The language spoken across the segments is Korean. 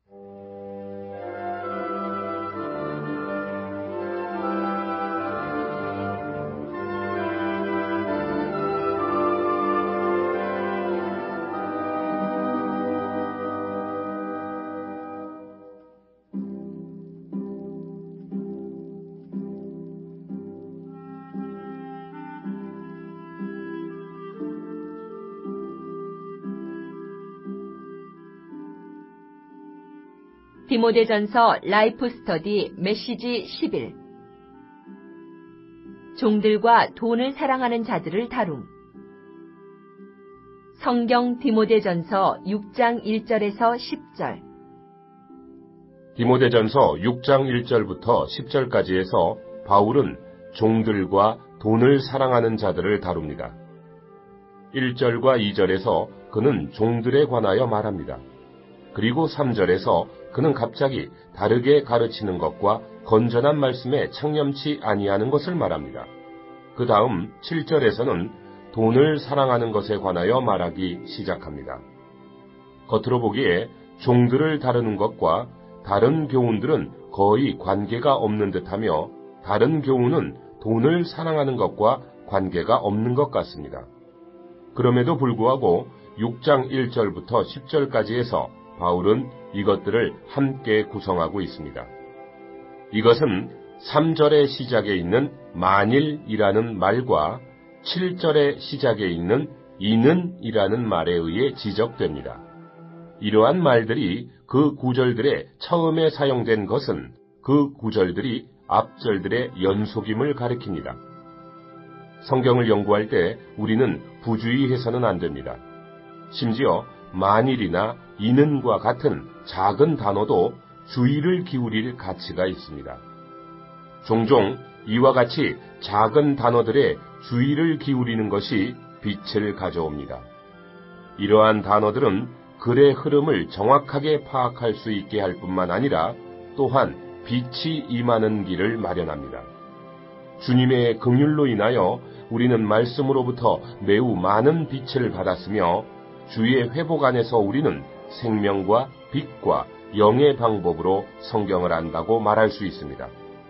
디모데전서 라이프 스터디 메시지 11. 종들과 돈을 사랑하는 자들을 다룸. 성경 디모데전서 6장 1절에서 10절. 디모데전서 6장 1절부터 10절까지에서 바울은 종들과 돈을 사랑하는 자들을 다룹니다. 1절과 2절에서 그는 종들에 관하여 말합니다. 그리고 3절에서 그는 갑자기 다르게 가르치는 것과 건전한 말씀에 창념치 아니하는 것을 말합니다. 그 다음 7절에서는 돈을 사랑하는 것에 관하여 말하기 시작합니다. 겉으로 보기에 종들을 다루는 것과 다른 교훈들은 거의 관계가 없는 듯하며 다른 교훈은 돈을 사랑하는 것과 관계가 없는 것 같습니다. 그럼에도 불구하고 6장 1절부터 10절까지에서 바울은 이것들을 함께 구성하고 있습니다. 이것은 3절의 시작에 있는 만일이라는 말과 7절의 시작에 있는 이는이라는 말에 의해 지적됩니다. 이러한 말들이 그 구절들의 처음에 사용된 것은 그 구절들이 앞절들의 연속임을 가리킵니다. 성경을 연구할 때 우리는 부주의해서는 안 됩니다. 심지어 만일이나 이는과 같은 작은 단어도 주의를 기울일 가치가 있습니다. 종종 이와 같이 작은 단어들의 주의를 기울이는 것이 빛을 가져옵니다. 이러한 단어들은 글의 흐름을 정확하게 파악할 수 있게 할 뿐만 아니라 또한 빛이 임하는 길을 마련합니다. 주님의 긍휼로 인하여 우리는 말씀으로부터 매우 많은 빛을 받았으며 주의 회복 안에서 우리는 생명과 빛과 영의 방법으로 성경을 안다고 말할 수 있습니다.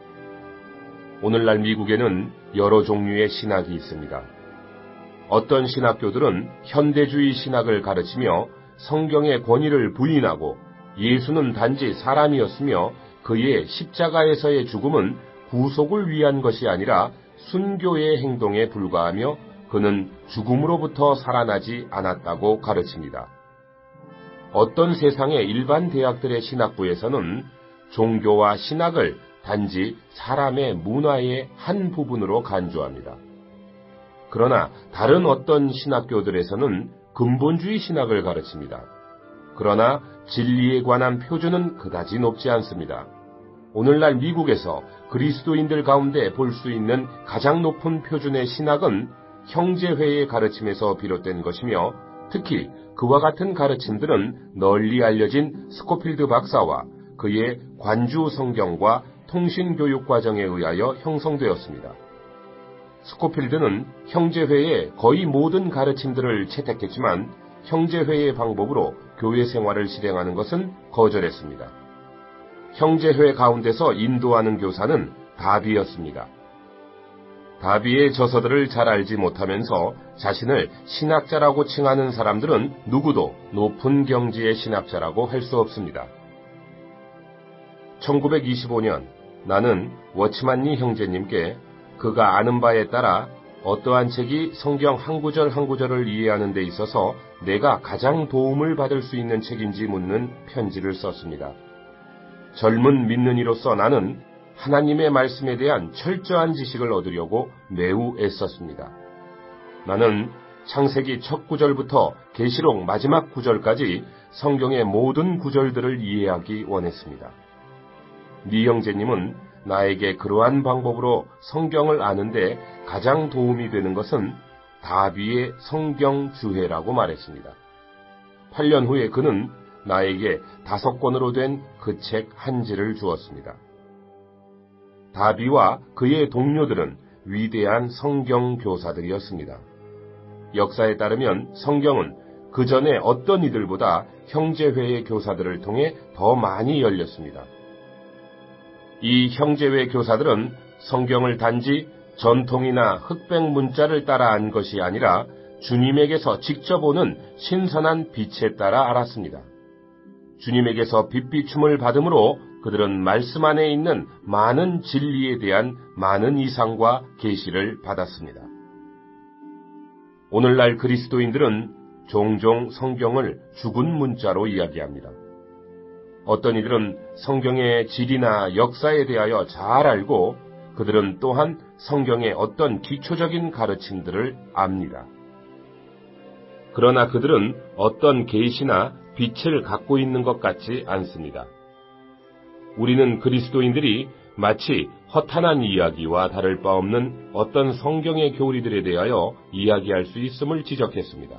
오늘날 미국에는 여러 종류의 신학이 있습니다. 어떤 신학교들은 현대주의 신학을 가르치며 성경의 권위를 부인하고 예수는 단지 사람이었으며 그의 십자가에서의 죽음은 구속을 위한 것이 아니라 순교의 행동에 불과하며 그는 죽음으로부터 살아나지 않았다고 가르칩니다. 어떤 세상의 일반 대학들의 신학부에서는 종교와 신학을 단지 사람의 문화의 한 부분으로 간주합니다. 그러나 다른 어떤 신학교들에서는 근본주의 신학을 가르칩니다. 그러나 진리에 관한 표준은 그다지 높지 않습니다. 오늘날 미국에서 그리스도인들 가운데 볼 수 있는 가장 높은 표준의 신학은 형제회의 가르침에서 비롯된 것이며 특히 그와 같은 가르침들은 널리 알려진 스코필드 박사와 그의 관주 성경과 통신교육 과정에 의하여 형성되었습니다. 스코필드는 형제회의 거의 모든 가르침들을 채택했지만 형제회의 방법으로 교회 생활을 실행하는 것은 거절했습니다. 형제회 가운데서 인도하는 교사는 다비였습니다. 다비의 저서들을 잘 알지 못하면서 자신을 신학자라고 칭하는 사람들은 누구도 높은 경지의 신학자라고 할 수 없습니다. 1925년 나는 워치만니 형제님께 그가 아는 바에 따라 어떠한 책이 성경 한 구절 한 구절을 이해하는 데 있어서 내가 가장 도움을 받을 수 있는 책인지 묻는 편지를 썼습니다. 젊은 믿는 이로서 나는 하나님의 말씀에 대한 철저한 지식을 얻으려고 매우 애썼습니다. 나는 창세기 첫 구절부터 계시록 마지막 구절까지 성경의 모든 구절들을 이해하기 원했습니다. 니 형제님은 나에게 그러한 방법으로 성경을 아는데 가장 도움이 되는 것은 다비의 성경 주해라고 말했습니다. 8년 후에 그는 나에게 5권으로 된 그 책 한 지를 주었습니다. 다비와 그의 동료들은 위대한 성경 교사들이었습니다. 역사에 따르면 성경은 그 전에 어떤 이들보다 형제회의 교사들을 통해 더 많이 열렸습니다. 이 형제회 교사들은 성경을 단지 전통이나 흑백 문자를 따라 안 것이 아니라 주님에게서 직접 오는 신선한 빛에 따라 알았습니다. 주님에게서 빛비춤을 받음으로 그들은 말씀 안에 있는 많은 진리에 대한 많은 이상과 계시를 받았습니다. 오늘날 그리스도인들은 종종 성경을 죽은 문자로 이야기합니다. 어떤 이들은 성경의 질이나 역사에 대하여 잘 알고 그들은 또한 성경의 어떤 기초적인 가르침들을 압니다. 그러나 그들은 어떤 계시나 빛을 갖고 있는 것 같지 않습니다. 우리는 그리스도인들이 마치 허탄한 이야기와 다를 바 없는 어떤 성경의 교리들에 대하여 이야기할 수 있음을 지적했습니다.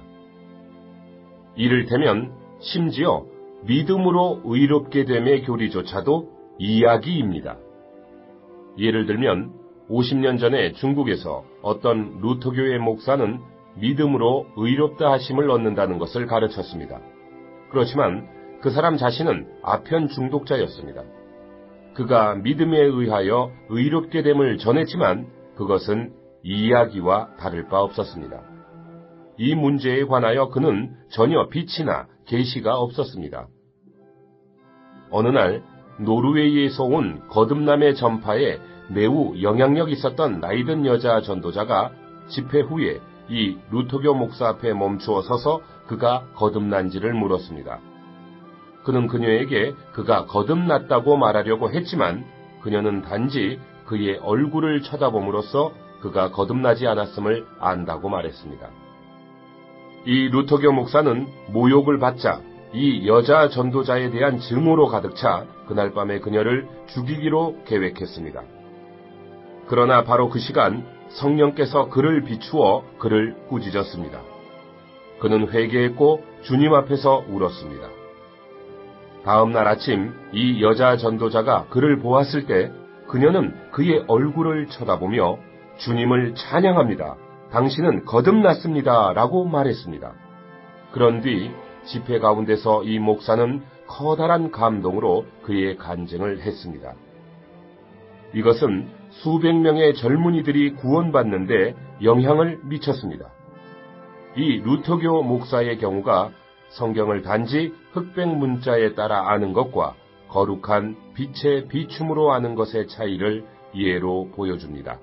이를테면 심지어 믿음으로 의롭게 됨의 교리조차도 이야기입니다. 예를 들면 50년 전에 중국에서 어떤 루터교의 목사는 믿음으로 의롭다 하심을 얻는다는 것을 가르쳤습니다. 그렇지만 그 사람 자신은 아편 중독자였습니다. 그가 믿음에 의하여 의롭게 됨을 전했지만 그것은 이야기와 다를 바 없었습니다. 이 문제에 관하여 그는 전혀 빛이나 계시가 없었습니다. 어느 날 노르웨이에서 온 거듭남의 전파에 매우 영향력 있었던 나이든 여자 전도자가 집회 후에 이 루터교 목사 앞에 멈추어 서서 그가 거듭난지를 물었습니다. 그는 그녀에게 그가 거듭났다고 말하려고 했지만 그녀는 단지 그의 얼굴을 쳐다봄으로써 그가 거듭나지 않았음을 안다고 말했습니다. 이 루터교 목사는 모욕을 받자 이 여자 전도자에 대한 증오로 가득 차 그날 밤에 그녀를 죽이기로 계획했습니다. 그러나 바로 그 시간 성령께서 그를 비추어 그를 꾸짖었습니다. 그는 회개했고 주님 앞에서 울었습니다. 다음 날 아침 이 여자 전도자가 그를 보았을 때 그녀는 그의 얼굴을 쳐다보며 주님을 찬양합니다. 당신은 거듭났습니다. 라고 말했습니다. 그런 뒤 집회 가운데서 이 목사는 커다란 감동으로 그의 간증을 했습니다. 이것은 수백 명의 젊은이들이 구원받는데 영향을 미쳤습니다. 이 루터교 목사의 경우가 성경을 단지 흑백 문자에 따라 아는 것과 거룩한 빛의 비춤으로 아는 것의 차이를 예로 보여줍니다.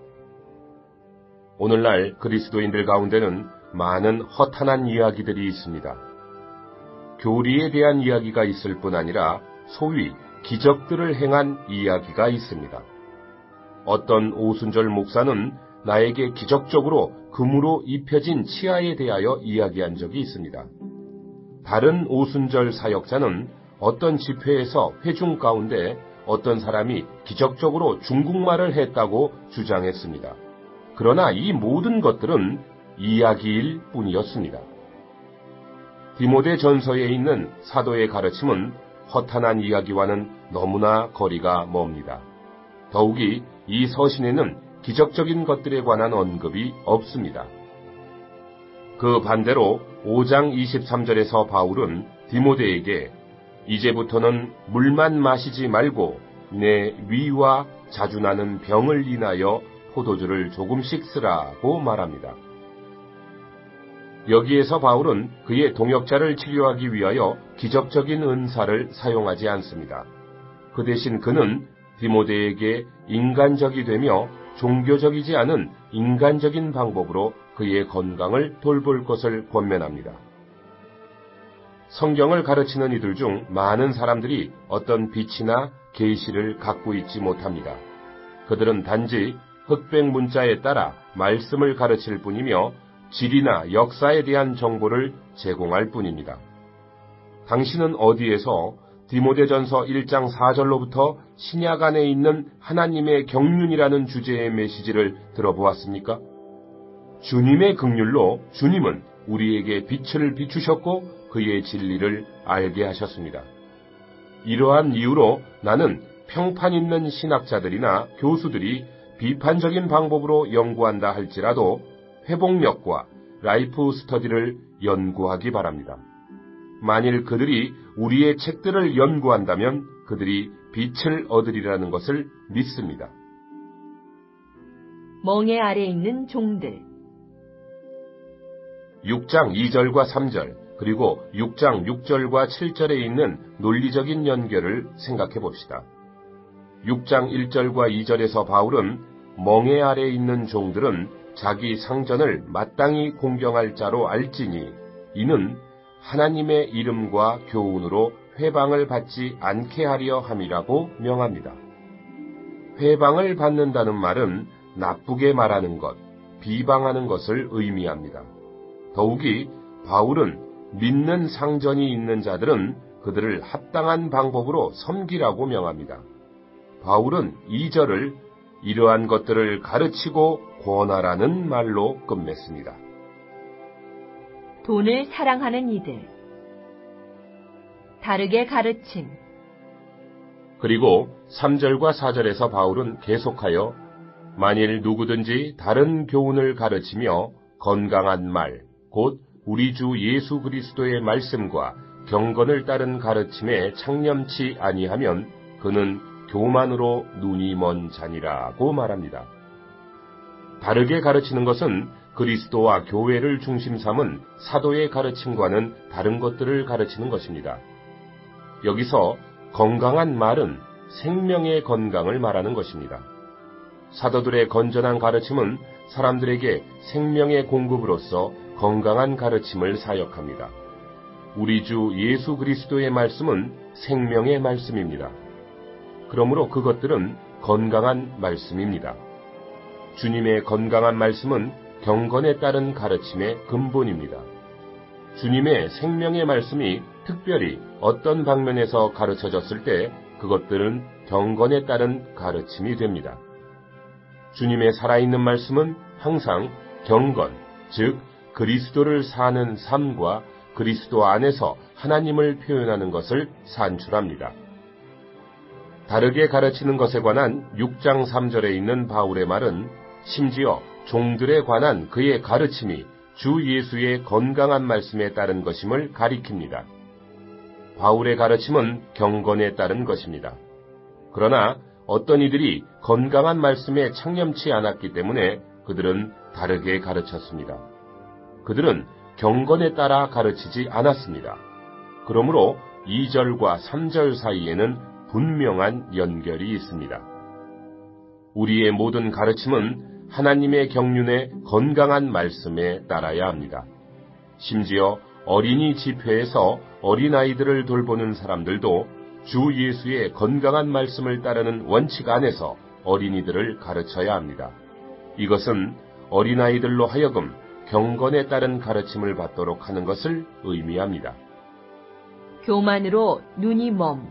오늘날 그리스도인들 가운데는 많은 허탄한 이야기들이 있습니다. 교리에 대한 이야기가 있을 뿐 아니라 소위 기적들을 행한 이야기가 있습니다. 어떤 오순절 목사는 나에게 기적적으로 금으로 입혀진 치아에 대하여 이야기한 적이 있습니다. 다른 오순절 사역자는 어떤 집회에서 회중 가운데 어떤 사람이 기적적으로 중국말을 했다고 주장했습니다. 그러나 이 모든 것들은 이야기일 뿐이었습니다. 디모데 전서에 있는 사도의 가르침은 허탄한 이야기와는 너무나 거리가 멉니다. 더욱이 이 서신에는 기적적인 것들에 관한 언급이 없습니다. 그 반대로 5장 23절에서 바울은 디모데에게 이제부터는 물만 마시지 말고 내 위와 자주 나는 병을 인하여 포도주를 조금씩 쓰라고 말합니다. 여기에서 바울은 그의 동역자를 치료하기 위하여 기적적인 은사를 사용하지 않습니다. 그 대신 그는 디모데에게 인간적이 되며 종교적이지 않은 인간적인 방법으로 그의 건강을 돌볼 것을 권면합니다. 성경을 가르치는 이들 중 많은 사람들이 어떤 빛이나 계시를 갖고 있지 못합니다. 그들은 단지 흑백 문자에 따라 말씀을 가르칠 뿐이며 질이나 역사에 대한 정보를 제공할 뿐입니다. 당신은 어디에서 디모데전서 1장 4절로부터 신약 안에 있는 하나님의 경륜이라는 주제의 메시지를 들어보았습니까? 주님의 긍휼로 주님은 우리에게 빛을 비추셨고 그의 진리를 알게 하셨습니다. 이러한 이유로 나는 평판 있는 신학자들이나 교수들이 비판적인 방법으로 연구한다 할지라도 회복력과 라이프 스터디를 연구하기 바랍니다. 만일 그들이 우리의 책들을 연구한다면 그들이 빛을 얻으리라는 것을 믿습니다. 멍에 아래 있는 종들. 6장 2절과 3절 그리고 6장 6절과 7절에 있는 논리적인 연결을 생각해 봅시다. 6장 1절과 2절에서 바울은 멍에 아래 있는 종들은 자기 상전을 마땅히 공경할 자로 알지니 이는 하나님의 이름과 교훈으로 회방을 받지 않게 하려 함이라고 명합니다. 회방을 받는다는 말은 나쁘게 말하는 것, 비방하는 것을 의미합니다. 더욱이 바울은 믿는 상전이 있는 자들은 그들을 합당한 방법으로 섬기라고 명합니다. 바울은 2절을 이러한 것들을 가르치고 권하라는 말로 끝맺습니다. 돈을 사랑하는 이들. 다르게 가르침. 그리고 3절과 4절에서 바울은 계속하여 만일 누구든지 다른 교훈을 가르치며 건강한 말, 곧 우리 주 예수 그리스도의 말씀과 경건을 따른 가르침에 창념치 아니하면 그는 교만으로 눈이 먼 자니라고 말합니다. 다르게 가르치는 것은 그리스도와 교회를 중심 삼은 사도의 가르침과는 다른 것들을 가르치는 것입니다. 여기서 건강한 말은 생명의 건강을 말하는 것입니다. 사도들의 건전한 가르침은 사람들에게 생명의 공급으로서 건강한 가르침을 사역합니다. 우리 주 예수 그리스도의 말씀은 생명의 말씀입니다. 그러므로 그것들은 건강한 말씀입니다. 주님의 건강한 말씀은 경건에 따른 가르침의 근본입니다. 주님의 생명의 말씀이 특별히 어떤 방면에서 가르쳐졌을 때 그것들은 경건에 따른 가르침이 됩니다. 주님의 살아있는 말씀은 항상 경건, 즉 그리스도를 사는 삶과 그리스도 안에서 하나님을 표현하는 것을 산출합니다. 다르게 가르치는 것에 관한 6장 3절에 있는 바울의 말은 심지어 종들에 관한 그의 가르침이 주 예수의 건강한 말씀에 따른 것임을 가리킵니다. 바울의 가르침은 경건에 따른 것입니다. 그러나 어떤 이들이 건강한 말씀에 창념치 않았기 때문에 그들은 다르게 가르쳤습니다. 그들은 경건에 따라 가르치지 않았습니다. 그러므로 2절과 3절 사이에는 분명한 연결이 있습니다. 우리의 모든 가르침은 하나님의 경륜의 건강한 말씀에 따라야 합니다. 심지어 어린이 집회에서 어린아이들을 돌보는 사람들도 주 예수의 건강한 말씀을 따르는 원칙 안에서 어린이들을 가르쳐야 합니다. 이것은 어린아이들로 하여금 경건에 따른 가르침을 받도록 하는 것을 의미합니다. 교만으로 눈이 멈.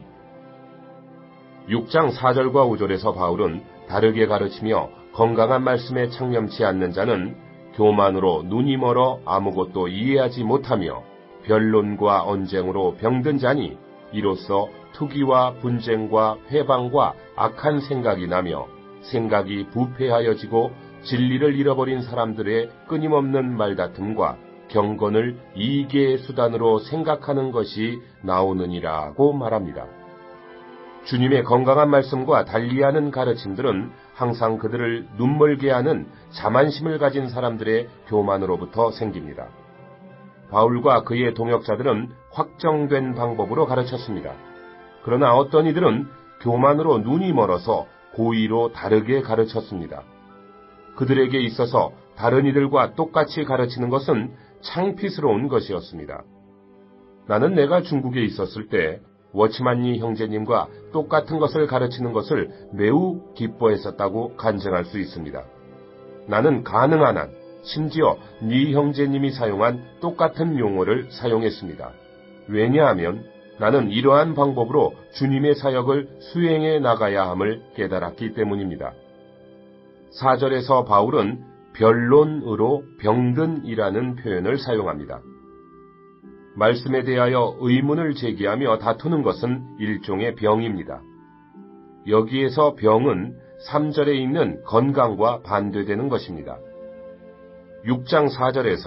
6장 4절과 5절에서 바울은 다르게 가르치며 건강한 말씀에 창념치 않는 자는 교만으로 눈이 멀어 아무것도 이해하지 못하며 변론과 언쟁으로 병든 자니 이로써 투기와 분쟁과 회방과 악한 생각이 나며 생각이 부패하여지고 진리를 잃어버린 사람들의 끊임없는 말다툼과 경건을 이익의 수단으로 생각하는 것이 나오느니라고 말합니다. 주님의 건강한 말씀과 달리하는 가르침들은 항상 그들을 눈멀게 하는 자만심을 가진 사람들의 교만으로부터 생깁니다. 바울과 그의 동역자들은 확정된 방법으로 가르쳤습니다. 그러나 어떤 이들은 교만으로 눈이 멀어서 고의로 다르게 가르쳤습니다. 그들에게 있어서 다른 이들과 똑같이 가르치는 것은 창피스러운 것이었습니다. 나는 내가 중국에 있었을 때 워치만니 형제님과 똑같은 것을 가르치는 것을 매우 기뻐했었다고 간증할 수 있습니다. 나는 가능한 한, 심지어 니 형제님이 사용한 똑같은 용어를 사용했습니다. 왜냐하면 나는 이러한 방법으로 주님의 사역을 수행해 나가야 함을 깨달았기 때문입니다. 4절에서 바울은 변론으로 병든이라는 표현을 사용합니다. 말씀에 대하여 의문을 제기하며 다투는 것은 일종의 병입니다. 여기에서 병은 3절에 있는 건강과 반대되는 것입니다. 6장 4절에서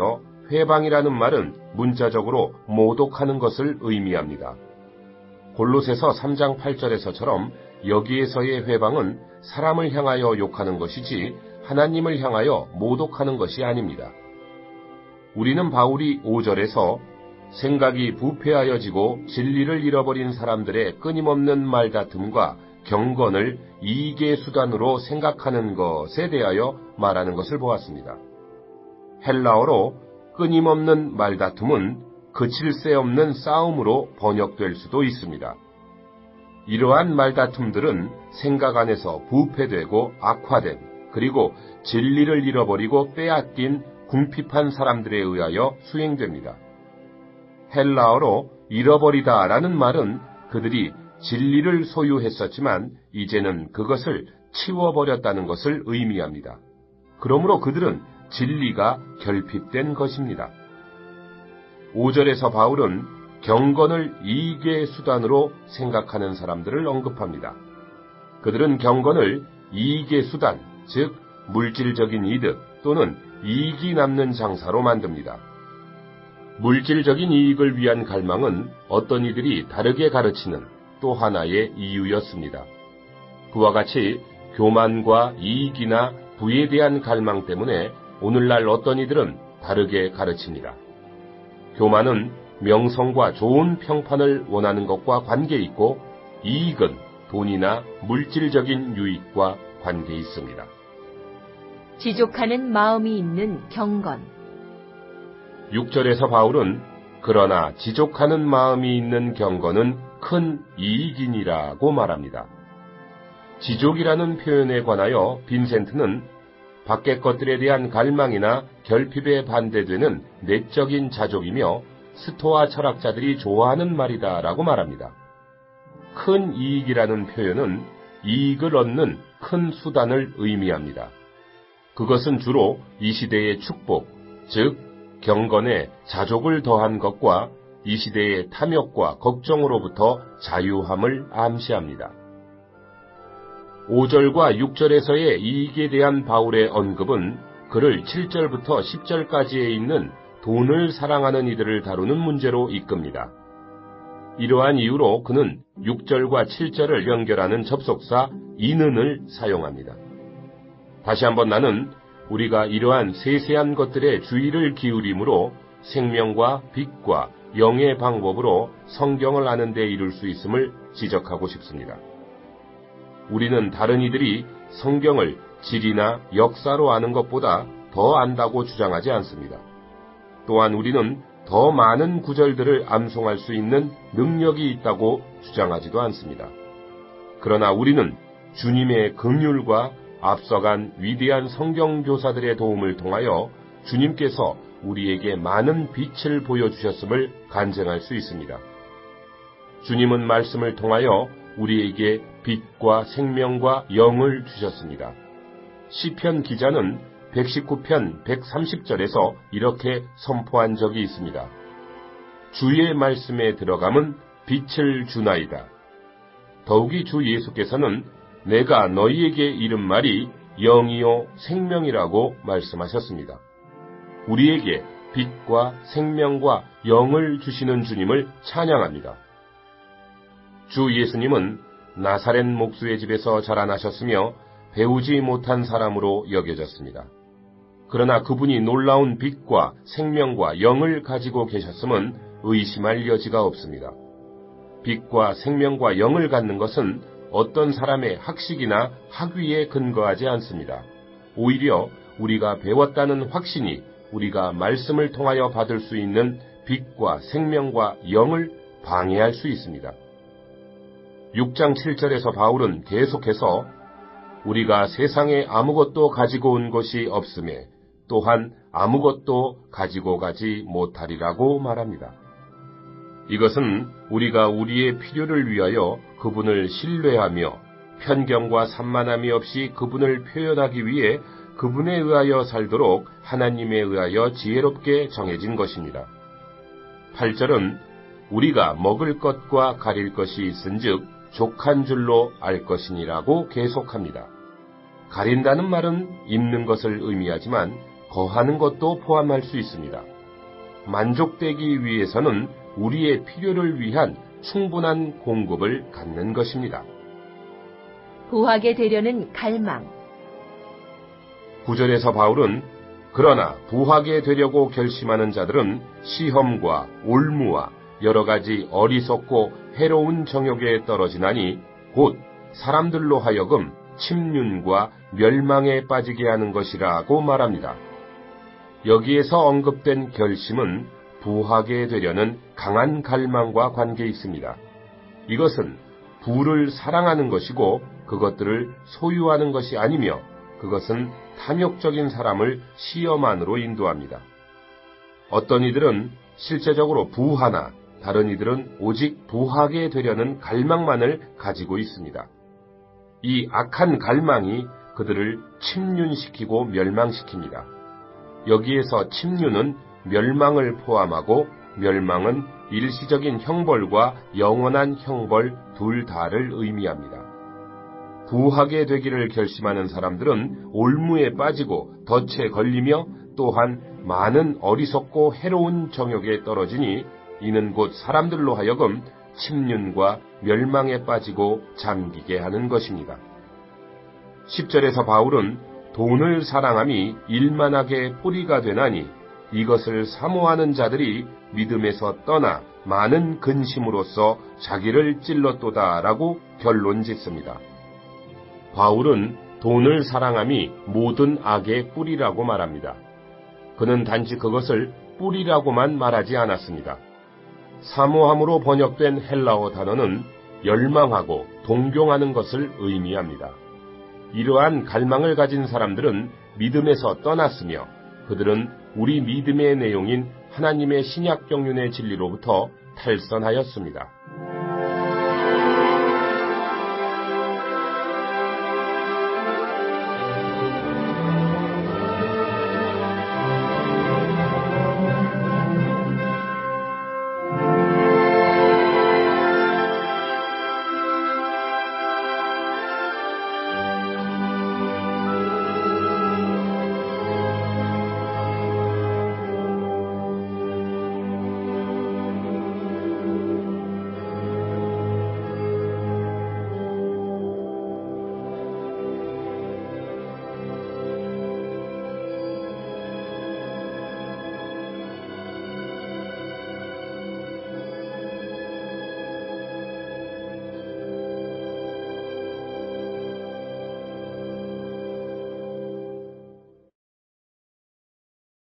회방이라는 말은 문자적으로 모독하는 것을 의미합니다. 골로새서 3장 8절에서처럼 여기에서의 회방은 사람을 향하여 욕하는 것이지 하나님을 향하여 모독하는 것이 아닙니다. 우리는 바울이 5절에서 생각이 부패하여지고 진리를 잃어버린 사람들의 끊임없는 말다툼과 경건을 이익의 수단으로 생각하는 것에 대하여 말하는 것을 보았습니다. 헬라어로 끊임없는 말다툼은 그칠 새 없는 싸움으로 번역될 수도 있습니다. 이러한 말다툼들은 생각 안에서 부패되고 악화된 그리고 진리를 잃어버리고 빼앗긴 궁핍한 사람들에 의하여 수행됩니다. 헬라어로 잃어버리다라는 말은 그들이 진리를 소유했었지만 이제는 그것을 치워버렸다는 것을 의미합니다. 그러므로 그들은 진리가 결핍된 것입니다. 5절에서 바울은 경건을 이익의 수단으로 생각하는 사람들을 언급합니다. 그들은 경건을 이익의 수단, 즉 물질적인 이득 또는 이익이 남는 장사로 만듭니다. 물질적인 이익을 위한 갈망은 어떤 이들이 다르게 가르치는 또 하나의 이유였습니다. 그와 같이 교만과 이익이나 부에 대한 갈망 때문에 오늘날 어떤 이들은 다르게 가르칩니다. 교만은 명성과 좋은 평판을 원하는 것과 관계 있고 이익은 돈이나 물질적인 유익과 관계 있습니다. 지족하는 마음이 있는 경건. 6절에서 바울은 그러나 지족하는 마음이 있는 경건은 큰 이익이니라고 말합니다. 지족이라는 표현에 관하여 빈센트는 밖의 것들에 대한 갈망이나 결핍에 반대되는 내적인 자족이며 스토아 철학자들이 좋아하는 말이다라고 말합니다. 큰 이익이라는 표현은 이익을 얻는 큰 수단을 의미합니다. 그것은 주로 이 시대의 축복, 즉 경건에 자족을 더한 것과 이 시대의 탐욕과 걱정으로부터 자유함을 암시합니다. 5절과 6절에서의 이익에 대한 바울의 언급은 그를 7절부터 10절까지에 있는 돈을 사랑하는 이들을 다루는 문제로 이끕니다. 이러한 이유로 그는 6절과 7절을 연결하는 접속사 이는을 사용합니다. 다시 한번 나는 우리가 이러한 세세한 것들에 주의를 기울임으로 생명과 빛과 영의 방법으로 성경을 아는 데 이룰 수 있음을 지적하고 싶습니다. 우리는 다른 이들이 성경을 질이나 역사로 아는 것보다 더 안다고 주장하지 않습니다. 또한 우리는 더 많은 구절들을 암송할 수 있는 능력이 있다고 주장하지도 않습니다. 그러나 우리는 주님의 긍휼과 앞서간 위대한 성경교사들의 도움을 통하여 주님께서 우리에게 많은 빛을 보여주셨음을 간증할 수 있습니다. 주님은 말씀을 통하여 우리에게 빛과 생명과 영을 주셨습니다. 시편 기자는 119편 130절에서 이렇게 선포한 적이 있습니다. 주의 말씀에 들어감은 빛을 주나이다. 더욱이 주 예수께서는 내가 너희에게 이른 말이 영이요 생명이라고 말씀하셨습니다. 우리에게 빛과 생명과 영을 주시는 주님을 찬양합니다. 주 예수님은 나사렛 목수의 집에서 자라나셨으며 배우지 못한 사람으로 여겨졌습니다. 그러나 그분이 놀라운 빛과 생명과 영을 가지고 계셨음은 의심할 여지가 없습니다. 빛과 생명과 영을 갖는 것은 어떤 사람의 학식이나 학위에 근거하지 않습니다. 오히려 우리가 배웠다는 확신이 우리가 말씀을 통하여 받을 수 있는 빛과 생명과 영을 방해할 수 있습니다. 6장 7절에서 바울은 계속해서 우리가 세상에 아무것도 가지고 온 것이 없음에 또한 아무것도 가지고 가지 못하리라고 말합니다. 이것은 우리가 우리의 필요를 위하여 그분을 신뢰하며 편견과 산만함이 없이 그분을 표현하기 위해 그분에 의하여 살도록 하나님에 의하여 지혜롭게 정해진 것입니다. 8절은 우리가 먹을 것과 가릴 것이 있은즉 족한 줄로 알 것이니라고 계속합니다. 가린다는 말은 입는 것을 의미하지만 거하는 것도 포함할 수 있습니다. 만족되기 위해서는 우리의 필요를 위한 충분한 공급을 갖는 것입니다. 부하게 되려는 갈망. 9절에서 바울은 그러나 부하게 되려고 결심하는 자들은 시험과 올무와 여러 가지 어리석고 해로운 정욕에 떨어지나니 곧 사람들로 하여금 침륜과 멸망에 빠지게 하는 것이라고 말합니다. 여기에서 언급된 결심은 부하게 되려는 강한 갈망과 관계 있습니다. 이것은 부를 사랑하는 것이고 그것들을 소유하는 것이 아니며 그것은 탐욕적인 사람을 시험 안으로 인도합니다. 어떤 이들은 실제적으로 부하나 다른 이들은 오직 부하게 되려는 갈망만을 가지고 있습니다. 이 악한 갈망이 그들을 침륜시키고 멸망시킵니다. 여기에서 침륜은 멸망을 포함하고 멸망은 일시적인 형벌과 영원한 형벌 둘 다를 의미합니다. 부하게 되기를 결심하는 사람들은 올무에 빠지고 덫에 걸리며 또한 많은 어리석고 해로운 정욕에 떨어지니 이는 곧 사람들로 하여금 침륜과 멸망에 빠지고 잠기게 하는 것입니다. 10절에서 바울은 돈을 사랑함이 일만하게 뿌리가 되나니 이것을 사모하는 자들이 믿음에서 떠나 많은 근심으로써 자기를 찔렀도다라고 결론 짓습니다. 바울은 돈을 사랑함이 모든 악의 뿌리라고 말합니다. 그는 단지 그것을 뿌리라고만 말하지 않았습니다. 사모함으로 번역된 헬라어 단어는 열망하고 동경하는 것을 의미합니다. 이러한 갈망을 가진 사람들은 믿음에서 떠났으며 그들은 우리 믿음의 내용인 하나님의 신약 경륜의 진리로부터 탈선하였습니다.